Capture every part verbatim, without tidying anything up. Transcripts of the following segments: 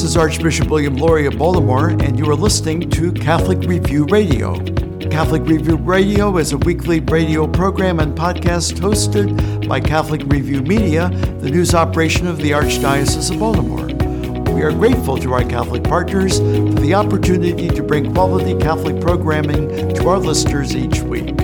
This is Archbishop William Lori of Baltimore, and you are listening to Catholic Review Radio. Catholic Review Radio is a weekly radio program and podcast hosted by Catholic Review Media, the news operation of the Archdiocese of Baltimore. We are grateful to our Catholic partners for the opportunity to bring quality Catholic programming to our listeners each week.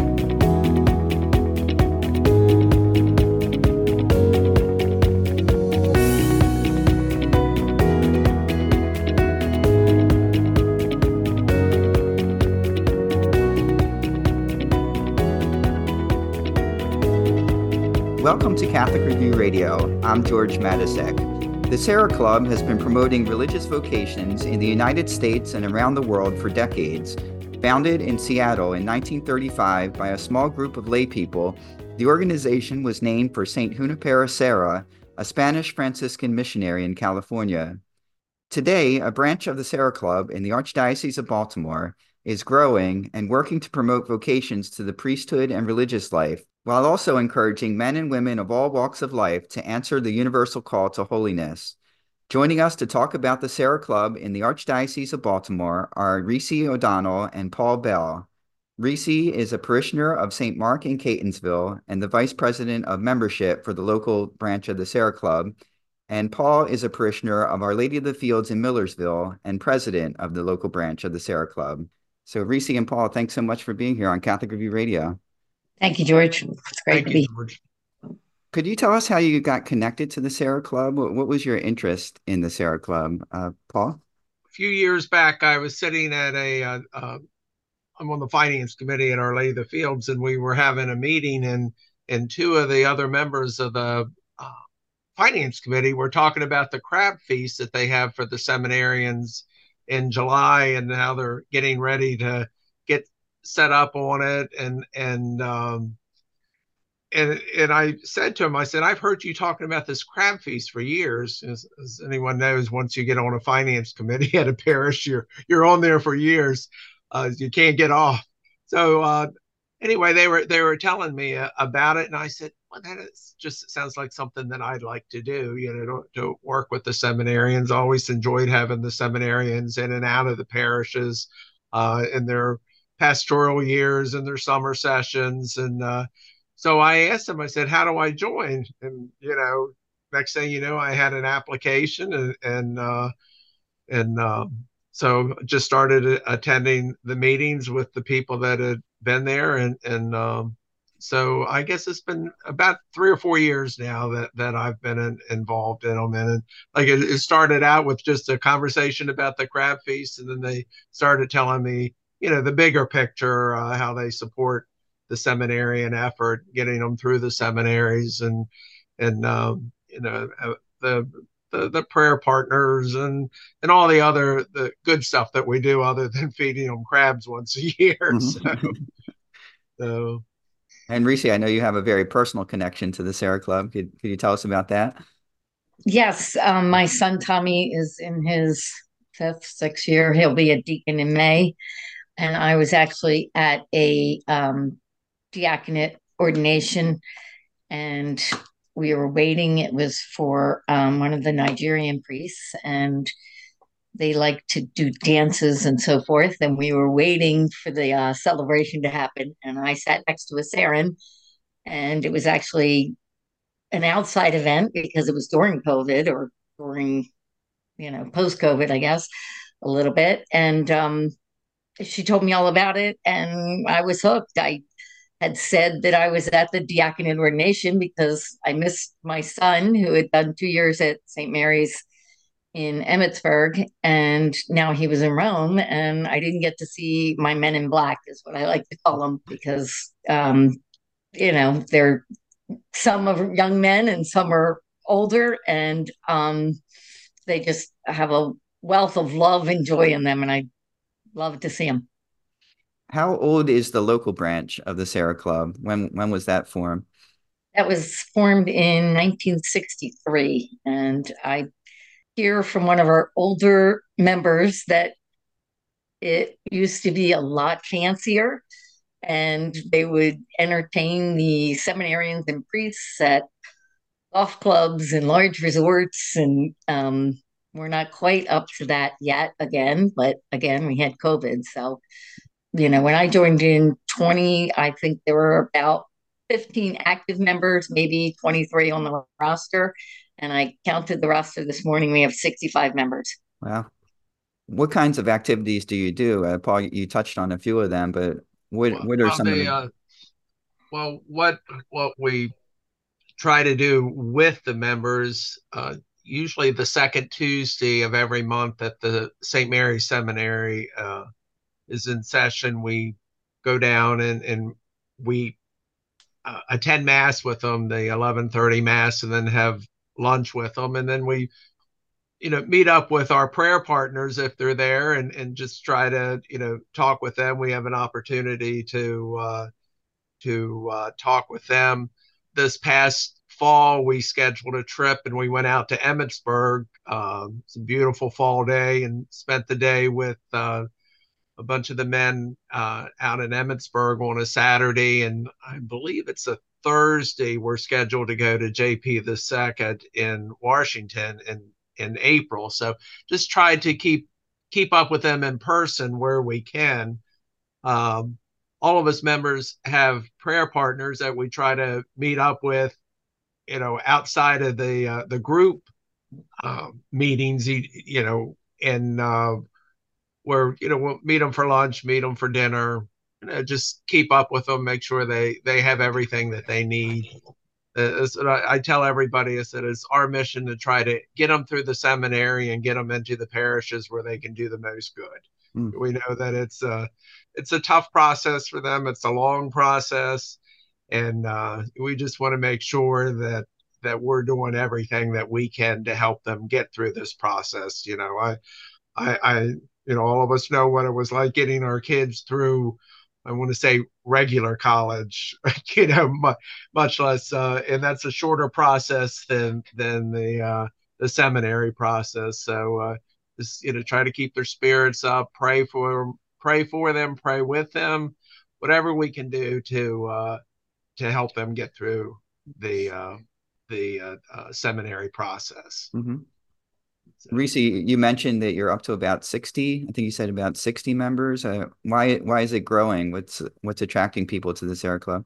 Welcome to Catholic Review Radio. I'm George Matysek. The Serra Club has been promoting religious vocations in the United States and around the world for decades. Founded in Seattle in nineteen thirty-five by a small group of laypeople, the organization was named for Saint Junipero Serra, a Spanish Franciscan missionary in California. Today, a branch of the Serra Club in the Archdiocese of Baltimore is growing and working to promote vocations to the priesthood and religious life, while also encouraging men and women of all walks of life to answer the universal call to holiness. Joining us to talk about the Serra Club in the Archdiocese of Baltimore are Reese O'Donnell and Paul Bell. Reese is a parishioner of Saint Mark in Catonsville and the Vice President of Membership for the local branch of the Serra Club, and Paul is a parishioner of Our Lady of the Fields in Millersville and President of the local branch of the Serra Club. So Reese and Paul, thanks so much for being here on Catholic Review Radio. Thank you, George. It's great Thank to you, be George. Could you tell us how you got connected to the Serra Club? What, what was your interest in the Serra Club, uh, Paul? A few years back, I was sitting at a, uh, uh, I'm on the finance committee at Our Lady of the Fields, and we were having a meeting, and and two of the other members of the uh, finance committee were talking about the crab feast that they have for the seminarians in July, and how they're getting ready to get set up on it. And and um, and and I said to him, I said, I've heard you talking about this crab feast for years. As, as anyone knows, once you get on a finance committee at a parish, you're you're on there for years. Uh, you can't get off. So uh, anyway, they were they were telling me uh, about it, and I said, well, that is just sounds like something that I'd like to do. You know, to, to work with the seminarians. I always enjoyed having the seminarians in and out of the parishes uh, in their pastoral years and their summer sessions. And uh, so I asked him, I said, how do I join? And, you know, next thing you know, I had an application, and, and, uh, and um, so just started attending the meetings with the people that had been there. And, and um, so I guess it's been about three or four years now that, that I've been in, involved in them. And like it, it started out with just a conversation about the crab feast. And then they started telling me, you know, the bigger picture, uh, how they support the seminarian effort, getting them through the seminaries, and, and, um, you know, uh, the, the, the prayer partners and, and all the other, the good stuff that we do other than feeding them crabs once a year. Mm-hmm. So, so. And Reese, I know you have a very personal connection to the Serra Club. Could, could you tell us about that? Yes, um, my son Tommy is in his fifth, sixth year. He'll be a deacon in May. And I was actually at a um, diaconate ordination, and we were waiting. It was for um, one of the Nigerian priests, and they like to do dances and so forth. And we were waiting for the uh, celebration to happen. And I sat next to a Saran, and it was actually an outside event because it was during COVID, or during, you know, post-COVID, I guess, a little bit. And um, she told me all about it, and I was hooked. I had said that I was at the diaconate ordination because I missed my son, who had done two years at Saint Mary's in Emmitsburg, and now he was in Rome, and I didn't get to see my men in black, is what I like to call them, because, um, you know, they're some are young men and some are older, and um, they just have a wealth of love and joy in them, and I love to see them. How old is the local branch of the Serra Club? When when was that formed? That was formed in nineteen sixty-three, and I hear from one of our older members that it used to be a lot fancier, and they would entertain the seminarians and priests at golf clubs and large resorts, and um, We're not quite up to that yet again, but again, we had COVID. So, you know, when I joined in twenty, I think there were about fifteen active members, maybe twenty-three on the roster. And I counted the roster this morning. We have sixty-five members. Wow. What kinds of activities do you do? Uh, Paul, you touched on a few of them, but what Well, what are well, some of they, the? uh, well, what what we try to do with the members, uh, usually the second Tuesday of every month at the Saint Mary's Seminary uh, is in session. We go down and, and we uh, attend Mass with them, the eleven thirty Mass, and then have lunch with them. And then we, you know, meet up with our prayer partners if they're there and, and just try to, you know, talk with them. We have an opportunity to, uh, to uh, talk with them. This past fall, we scheduled a trip and we went out to Emmitsburg. Um, it's a beautiful fall day and spent the day with uh, a bunch of the men uh, out in Emmitsburg on a Saturday. And I believe it's a Thursday. We're scheduled to go to J P the Second in Washington in, in April. So just try to keep keep up with them in person where we can. Um, all of us members have prayer partners that we try to meet up with, you know, outside of the uh, the group uh, meetings, you, you know, and uh, where, you know, we'll meet them for lunch, meet them for dinner, you know, just keep up with them, make sure they they have everything that they need. Uh, I, I tell everybody, I said it's our mission to try to get them through the seminary and get them into the parishes where they can do the most good. Mm. We know that it's a it's a tough process for them. It's a long process, and uh, we just want to make sure that that we're doing everything that we can to help them get through this process. You know, I I, I you know, all of us know what it was like getting our kids through. I want to say regular college, you know, much, much less, uh, and that's a shorter process than than the uh, the seminary process. So uh, just, you know, try to keep their spirits up, pray for pray for them, pray with them, whatever we can do to uh, to help them get through the uh, the uh, uh, seminary process. Mm-hmm. Reese, you mentioned that you're up to about sixty. I think you said about sixty members. Uh, why why is it growing? What's what's attracting people to the Serra Club?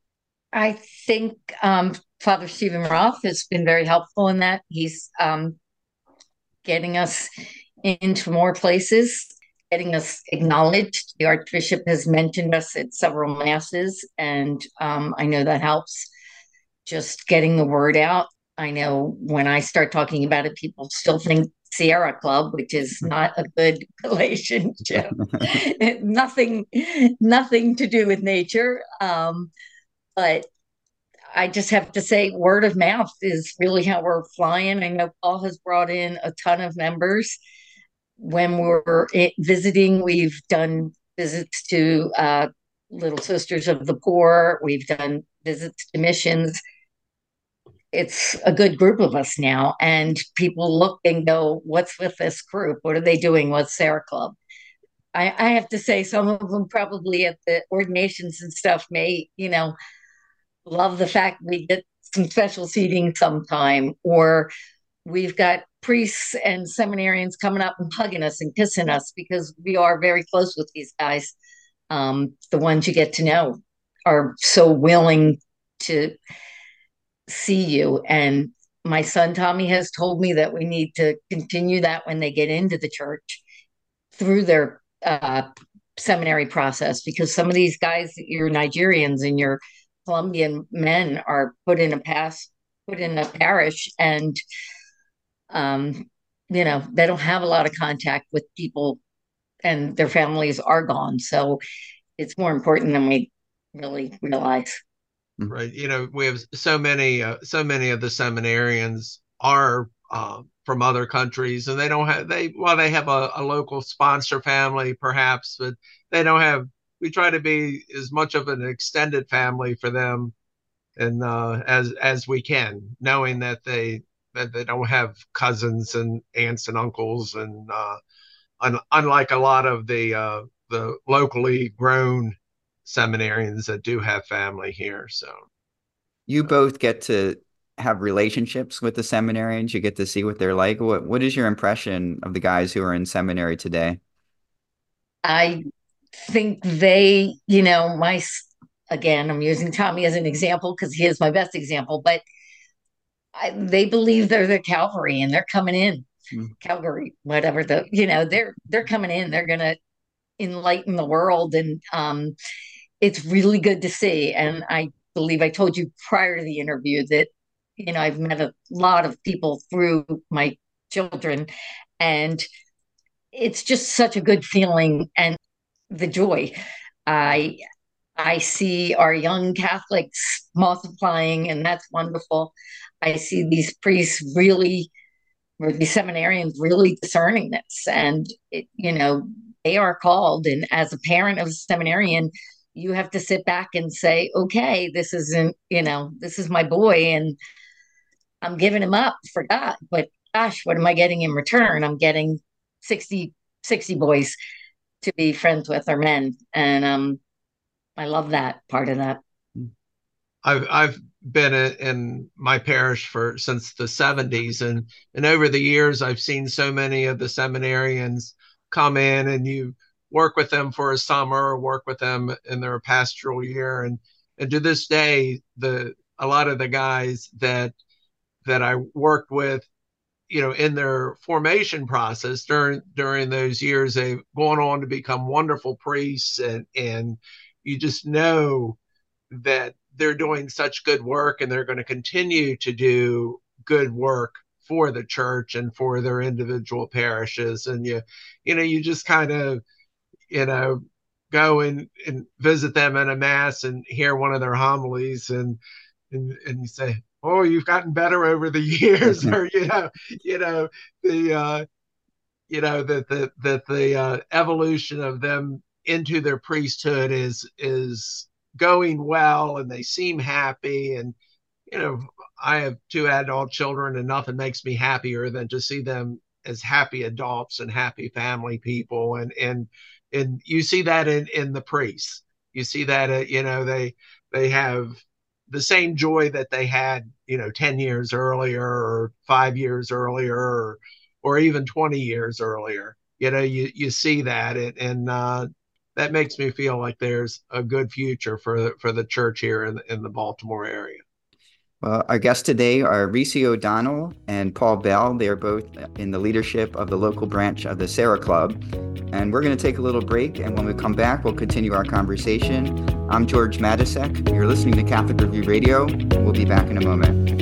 I think um, Father Stephen Roth has been very helpful in that. He's um, getting us into more places, getting us acknowledged. The Archbishop has mentioned us at several masses, and um, I know that helps just getting the word out. I know when I start talking about it, people still think Sierra Club, which is not a good relationship. nothing, nothing to do with nature. Um, but I just have to say, word of mouth is really how we're flying. I know Paul has brought in a ton of members. When we're visiting, we've done visits to uh, Little Sisters of the Poor. We've done visits to missions. It's a good group of us now, and people look and go, what's with this group? What are they doing with Serra Club? I, I have to say, some of them probably at the ordinations and stuff may, you know, love the fact we get some special seating sometime, or we've got priests and seminarians coming up and hugging us and kissing us because we are very close with these guys. Um, the ones you get to know are so willing to see you. And my son Tommy has told me that we need to continue that when they get into the church through their uh, seminary process, because some of these guys, your Nigerians and your Colombian men, are put in a pass, put in a parish, and um, you know, they don't have a lot of contact with people, and their families are gone. So it's more important than we really realize. Right. You know, we have so many, uh, so many of the seminarians are uh, from other countries, and they don't have, they, well, they have a, a local sponsor family perhaps, but they don't have, we try to be as much of an extended family for them and uh, as, as we can, knowing that they, that they don't have cousins and aunts and uncles. And uh, un- unlike a lot of the, uh, the locally grown seminarians that do have family here. So you both get to have relationships with the seminarians. You get to see what they're like. What What is your impression of the guys who are in seminary today? I think they, you know, my, again, I'm using Tommy as an example because he is my best example, but I, they believe they're the Calvary and they're coming in. Mm. Calgary, whatever the, you know, they're they're coming in. They're going to enlighten the world, and um, it's really good to see. And I believe I told you prior to the interview that, you know, I've met a lot of people through my children, and it's just such a good feeling, and the joy. I I see our young Catholics multiplying, and that's wonderful. I see these priests really, or these seminarians really discerning this, and it, you know, they are called. And as a parent of a seminarian, you have to sit back and say, okay, this isn't, you know, this is my boy, and I'm giving him up for God. But gosh, what am I getting in return? I'm getting sixty, sixty boys to be friends with, or men, and um, I love that part of that. I've I've been in my parish for since the seventies, and and over the years I've seen so many of the seminarians come in, and you work with them for a summer, or work with them in their pastoral year, and and to this day, the a lot of the guys that that I worked with, you know, in their formation process during during those years, they've gone on to become wonderful priests, and and you just know that they're doing such good work, and they're going to continue to do good work for the church and for their individual parishes. And you, you know, you just kind of, you know, go and, and visit them in a mass and hear one of their homilies, and and and you say, oh, you've gotten better over the years, or you know, you know the uh, you know that the that the uh, evolution of them into their priesthood is is going well, and they seem happy. And you know, I have two adult children, and nothing makes me happier than to see them as happy adults and happy family people. And and and you see that in in the priests. You see that uh, you know, they they have the same joy that they had, you know, ten years earlier, or five years earlier, or or even twenty years earlier. You know, you you see that, and, and uh, that makes me feel like there's a good future for for the church here in in the Baltimore area. Well, our guests today are Reese O'Donnell and Paul Bell. They are both in the leadership of the local branch of the Sarah Club. And we're going to take a little break, and when we come back, we'll continue our conversation. I'm George Matysek. You're listening to Catholic Review Radio. We'll be back in a moment.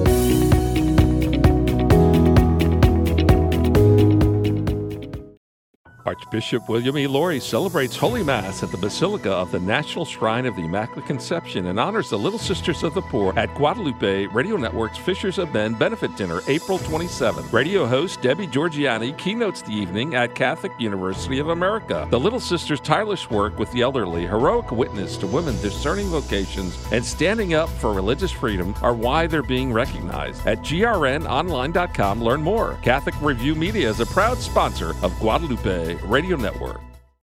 Archbishop William E. Lori celebrates Holy Mass at the Basilica of the National Shrine of the Immaculate Conception and honors the Little Sisters of the Poor at Guadalupe Radio Network's Fishers of Men Benefit Dinner, April twenty-seventh. Radio host Debbie Georgiani keynotes the evening at Catholic University of America. The Little Sisters' tireless work with the elderly, heroic witness to women discerning vocations, and standing up for religious freedom are why they're being recognized. At G R N online dot com, learn more. Catholic Review Media is a proud sponsor of Guadalupe Radio Network.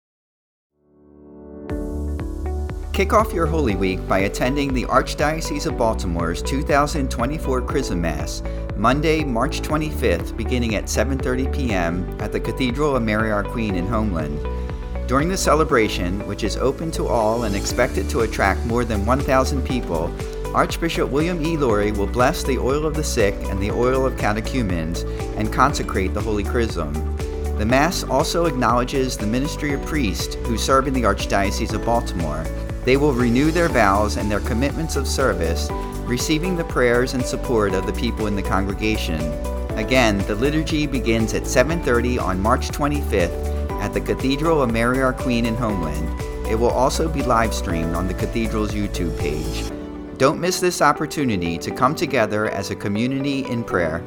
Kick off your Holy Week by attending the Archdiocese of Baltimore's two thousand twenty-four Chrism Mass, Monday, March twenty-fifth, beginning at seven thirty p.m. at the Cathedral of Mary Our Queen in Homeland. During the celebration, which is open to all and expected to attract more than one thousand people, Archbishop William E. Lori will bless the oil of the sick and the oil of catechumens and consecrate the Holy Chrism. The Mass also acknowledges the ministry of priests who serve in the Archdiocese of Baltimore. They will renew their vows and their commitments of service, receiving the prayers and support of the people in the congregation. Again, the liturgy begins at seven thirty on March twenty-fifth at the Cathedral of Mary Our Queen in Homeland. It will also be live streamed on the Cathedral's YouTube page. Don't miss this opportunity to come together as a community in prayer.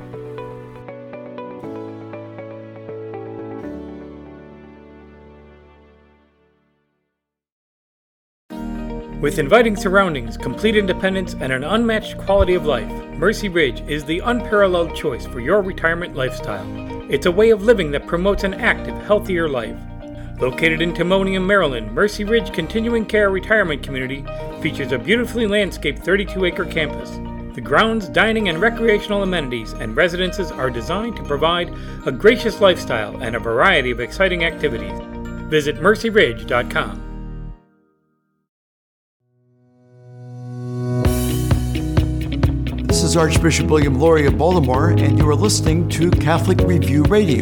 With inviting surroundings, complete independence, and an unmatched quality of life, Mercy Ridge is the unparalleled choice for your retirement lifestyle. It's a way of living that promotes an active, healthier life. Located in Timonium, Maryland, Mercy Ridge Continuing Care Retirement Community features a beautifully landscaped thirty-two acre campus. The grounds, dining, and recreational amenities and residences are designed to provide a gracious lifestyle and a variety of exciting activities. Visit mercy ridge dot com. This is Archbishop William Lori of Baltimore, and you are listening to Catholic Review Radio.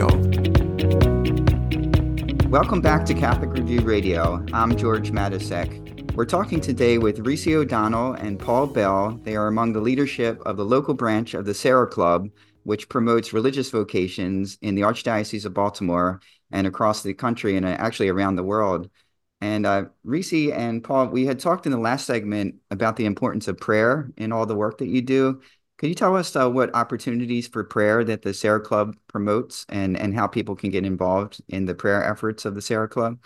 Welcome back to Catholic Review Radio. I'm George Matasek. We're talking today with Reese O'Donnell and Paul Bell. They are among the leadership of the local branch of the Sarah Club, which promotes religious vocations in the Archdiocese of Baltimore and across the country and actually around the world. And uh, Reese and Paul, we had talked in the last segment about the importance of prayer in all the work that you do. Could you tell us uh, what opportunities for prayer that the Sarah Club promotes and, and how people can get involved in the prayer efforts of the Sarah Club?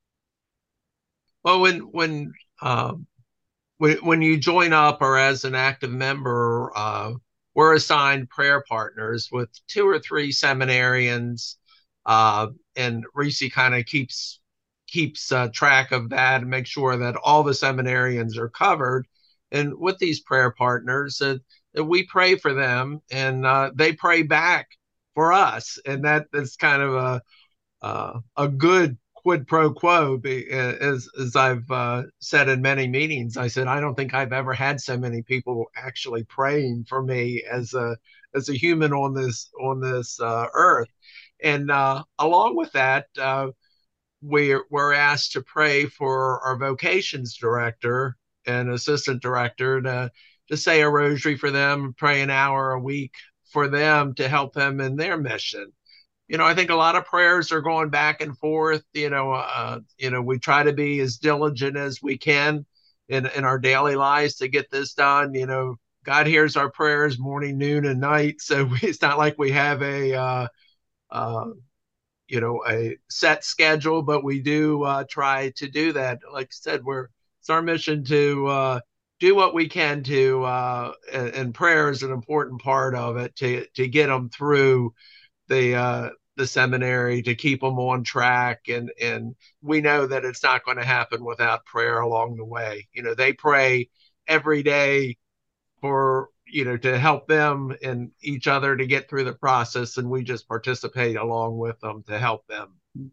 Well, when when um, when, when you join up or as an active member, uh, we're assigned prayer partners with two or three seminarians, uh, and Reese kind of keeps keeps uh, track of that and makes sure that all the seminarians are covered. And with these prayer partners, uh, we pray for them, and uh, they pray back for us, and that is kind of a uh, a good quid pro quo. As as I've uh, said in many meetings, I said I don't think I've ever had so many people actually praying for me as a as a human on this on this uh, earth, and uh, along with that, uh, we're we're asked to pray for our vocations director and assistant director to to say a rosary for them, pray an hour a week for them to help them in their mission. You know, I think a lot of prayers are going back and forth. You know, uh, you know, we try to be as diligent as we can in, in our daily lives to get this done. You know, God hears our prayers morning, noon, and night. So it's not like we have a, uh, uh, you know, a set schedule, but we do uh, try to do that. Like I said, we're it's our mission to uh, do what we can to, uh, and, and prayer is an important part of it to to get them through the uh, the seminary, to keep them on track, and and we know that it's not going to happen without prayer along the way. You know, they pray every day for you know to help them and each other to get through the process, and we just participate along with them to help them.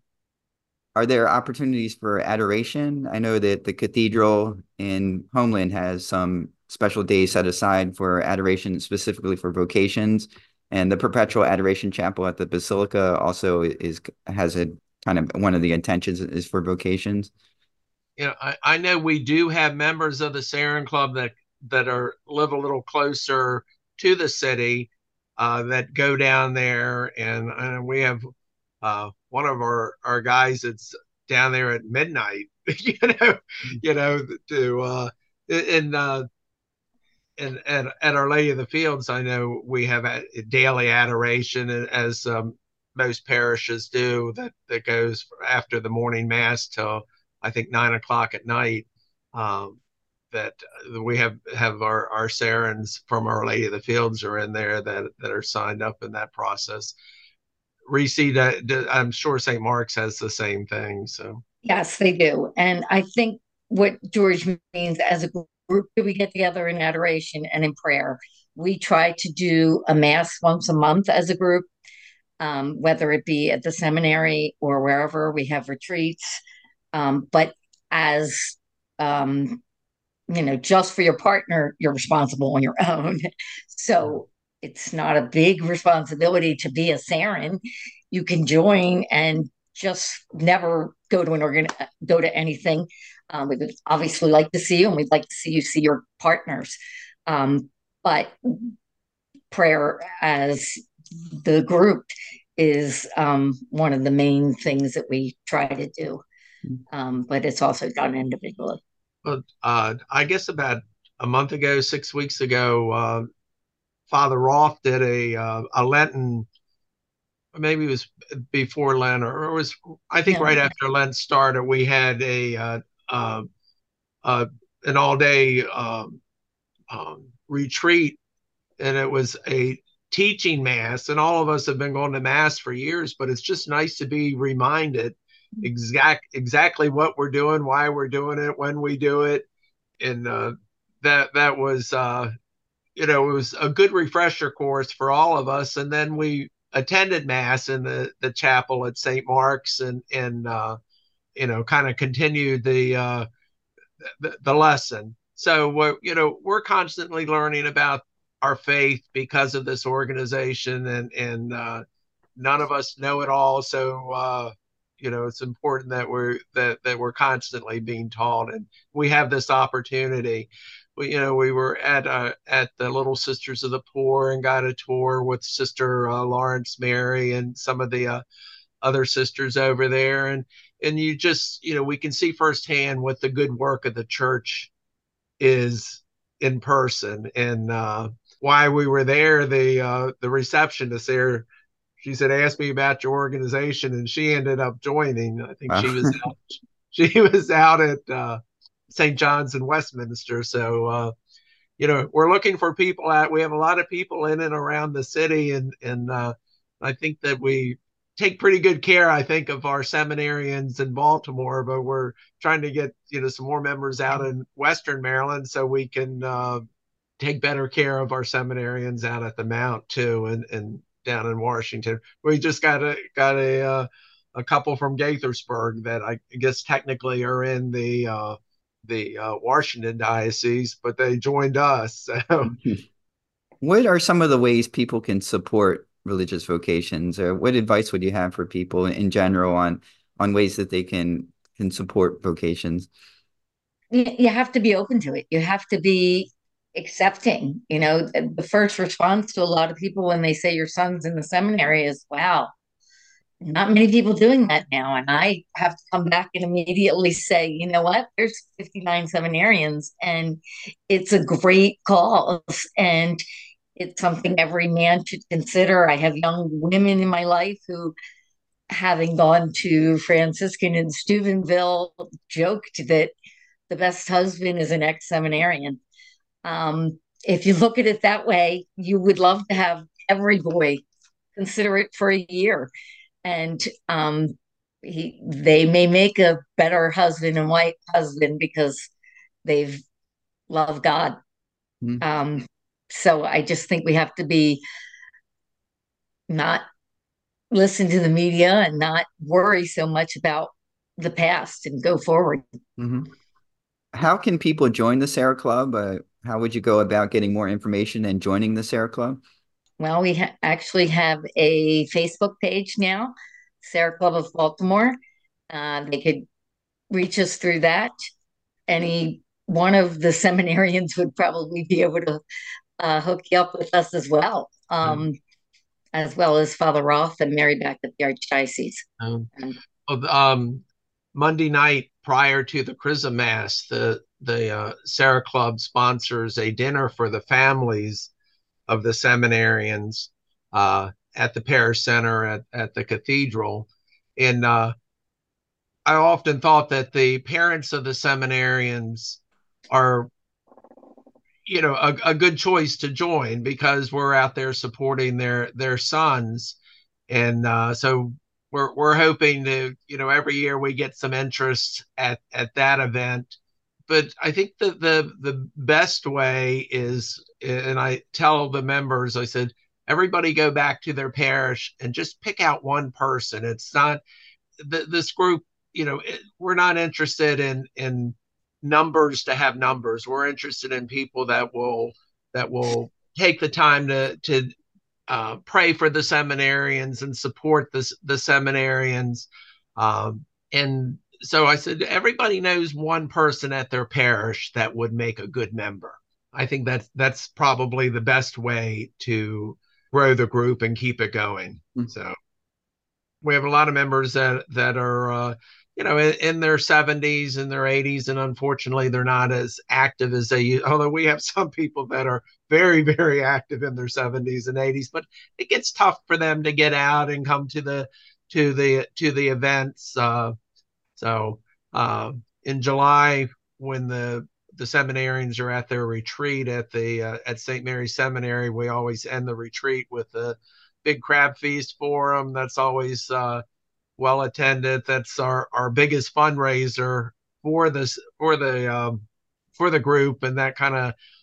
Are there opportunities for adoration? I know that the cathedral in Homeland has some special days set aside for adoration, specifically for vocations, and the Perpetual Adoration Chapel at the Basilica also is has a kind of one of the intentions is for vocations. You know, I, I know we do have members of the Sarin Club that that are live a little closer to the city uh, that go down there, and, and we have uh, one of our, our guys that's down there at midnight, you know, you know, to uh, in uh, and at, at Our Lady of the Fields, I know we have a daily adoration, as um, most parishes do, that that goes after the morning mass till I think nine o'clock at night. Um, that we have have our our Sarins from Our Lady of the Fields are in there that that are signed up in that process. Reese, I'm sure Saint Mark's has the same thing. So yes, they do, and I think what George means, as a group, we get together in adoration and in prayer. We try to do a mass once a month as a group, um, whether it be at the seminary or wherever we have retreats. Um, but as um, you know, just for your partner, you're responsible on your own. So it's not a big responsibility to be a Sarin. You can join and just never go to an organ, go to anything. Um, we would obviously like to see you, and we'd like to see you see your partners. Um, but prayer as the group is um, one of the main things that we try to do. Um, but it's also done individually. Well, uh, I guess about a month ago, six weeks ago, uh, Father Roth did a uh, a Lenten, maybe it was before Lent, or it was, I think, yeah, right after Lent started. We had a uh, uh, uh, an all day um, um, retreat, and it was a teaching mass. And all of us have been going to mass for years, but it's just nice to be reminded exact exactly what we're doing, why we're doing it, when we do it, and uh, that that was uh, you know, it was a good refresher course for all of us. And then we attended Mass in the, the chapel at Saint Mark's and, and uh, you know, kind of continued the, uh, the, the lesson. So, we're, you know, we're constantly learning about our faith because of this organization, and, and uh, none of us know it all. So, uh, you know, it's important that we're, that, that we're constantly being taught, and we have this opportunity. We, you know, we were at uh, at the Little Sisters of the Poor and got a tour with Sister uh, Lawrence Mary and some of the uh, other sisters over there, and and you just, you know, we can see firsthand what the good work of the church is in person. And uh, why we were there, the uh, the receptionist there, she said, ask me about your organization, and she ended up joining. I think Wow. she was out, she was out at uh, Saint John's in Westminster. So, uh, you know, we're looking for people out. We have a lot of people in and around the city, and and uh, I think that we take pretty good care, I think, of our seminarians in Baltimore, but we're trying to get, you know, some more members out in Western Maryland so we can uh, take better care of our seminarians out at the Mount too, and and down in Washington. We just got a got a uh, a couple from Gaithersburg that I guess technically are in the uh, the uh, Washington diocese, but they joined us. So. What are some of the ways people can support religious vocations, or what advice would you have for people in general on on ways that they can can support vocations? You have to be open to it. You have to be accepting. You know, the first response to a lot of people when they say your son's in the seminary is, wow, not many people doing that now. And I have to come back and immediately say, you know what, there's fifty-nine seminarians, and it's a great cause, and it's something every man should consider. I have young women in my life who, having gone to Franciscan in Steubenville, joked that the best husband is an ex-seminarian. Um, if you look at it that way, you would love to have every boy consider it for a year. And um, he, they may make a better husband and wife husband because they've loved God. Mm-hmm. Um, so I just think we have to be not listen to the media and not worry so much about the past and go forward. Mm-hmm. How can people join the Sarah Club? Uh, how would you go about getting more information and joining the Sarah Club? Well, we ha- actually have a Facebook page now, Sarah Club of Baltimore. Uh, they could reach us through that. Any one of the seminarians would probably be able to uh, hook you up with us as well, um, mm. as well as Father Roth and Mary back at the Archdiocese. Um, um, Monday night prior to the Chrism Mass, the the uh, Sarah Club sponsors a dinner for the families of the seminarians uh, at the parish center at, at the cathedral. And uh, I often thought that the parents of the seminarians are, you know, a, a good choice to join because we're out there supporting their their sons. And uh, so we're we're hoping to, you know, every year we get some interest at, at that event. But I think that the the best way is, and I tell the members, I said, everybody go back to their parish and just pick out one person. It's not th- this group, you know, it, we're not interested in in numbers to have numbers. We're interested in people that will that will take the time to to uh, pray for the seminarians and support the the seminarians, um, and. So I said, everybody knows one person at their parish that would make a good member. I think that's that's probably the best way to grow the group and keep it going. Mm-hmm. So we have a lot of members that that are, uh, you know, in, in their seventies and their eighties, and unfortunately they're not as active as they. Although we have some people that are very, very active in their seventies and eighties, but it gets tough for them to get out and come to the to the to the events. Uh, So uh, in July, when the the seminarians are at their retreat at the uh, at Saint Mary's Seminary, we always end the retreat with a big crab feast for them. That's always uh, well attended. That's our, our biggest fundraiser for this for the um, for the group, and that kind of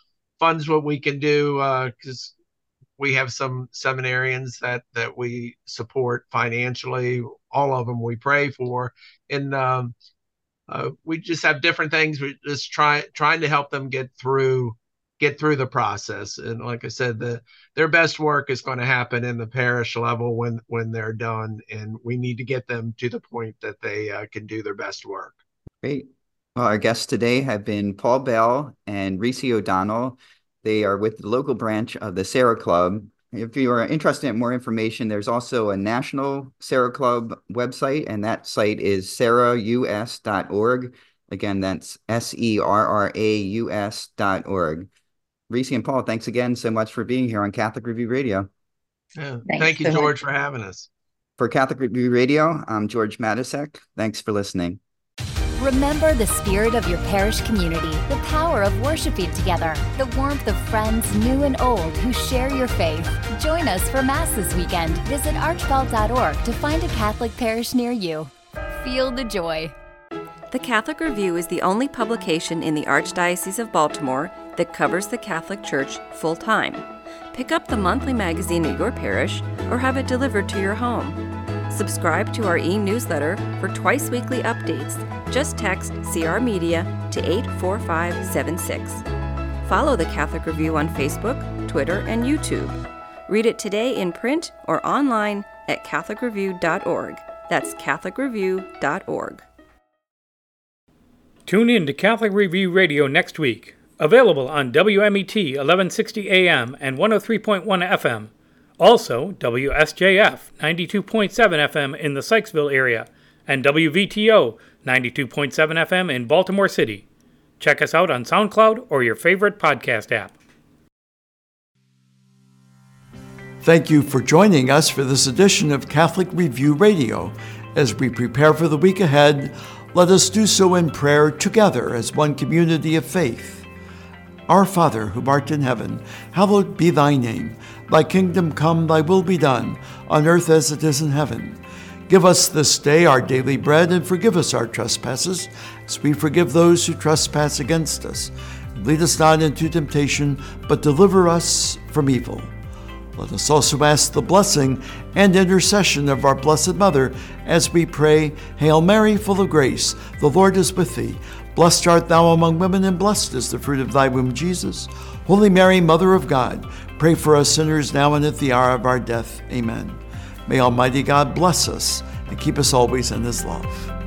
funds what we can do, because uh, we have some seminarians that, that we support financially. All of them we pray for. And um, uh, we just have different things. We just try trying to help them get through get through the process. And like I said, the their best work is going to happen in the parish level when when they're done. And we need to get them to the point that they uh, can do their best work. Great. Well, our guests today have been Paul Bell and Reese O'Donnell. They are with the local branch of the Sarah Club. If you are interested in more information, there's also a national Sarah Club website, and that site is serra u s dot org. Again, that's S E R R A U S dot org. Reese and Paul, thanks again so much for being here on Catholic Review Radio. Yeah. Thank you, George, for having us. For Catholic Review Radio, I'm George Matusek. Thanks for listening. Remember the spirit of your parish community, the power of worshiping together, the warmth of friends new and old who share your faith. Join us for Mass this weekend. Visit archbell dot org to find a Catholic parish near you. Feel the joy. The Catholic Review is the only publication in the Archdiocese of Baltimore that covers the Catholic Church full-time. Pick up the monthly magazine at your parish or have it delivered to your home. Subscribe to our e-newsletter for twice-weekly updates. Just text C R Media to eight four five seven six. Follow the Catholic Review on Facebook, Twitter, and YouTube. Read it today in print or online at catholic review dot org. That's catholic review dot org. Tune in to Catholic Review Radio next week. Available on W M E T eleven sixty A M and one oh three point one F M. Also, W S J F ninety-two point seven F M in the Sykesville area and W V T O ninety-two point seven F M in Baltimore City. Check us out on SoundCloud or your favorite podcast app. Thank you for joining us for this edition of Catholic Review Radio. As we prepare for the week ahead, let us do so in prayer together as one community of faith. Our Father, who art in heaven, hallowed be thy name. Thy kingdom come, thy will be done, on earth as it is in heaven. Give us this day our daily bread, and forgive us our trespasses, as we forgive those who trespass against us. Lead us not into temptation, but deliver us from evil. Let us also ask the blessing and intercession of our Blessed Mother as we pray, Hail Mary, full of grace, the Lord is with thee. Blessed art thou among women, and blessed is the fruit of thy womb, Jesus. Holy Mary, Mother of God, pray for us sinners now and at the hour of our death. Amen. May Almighty God bless us and keep us always in his love.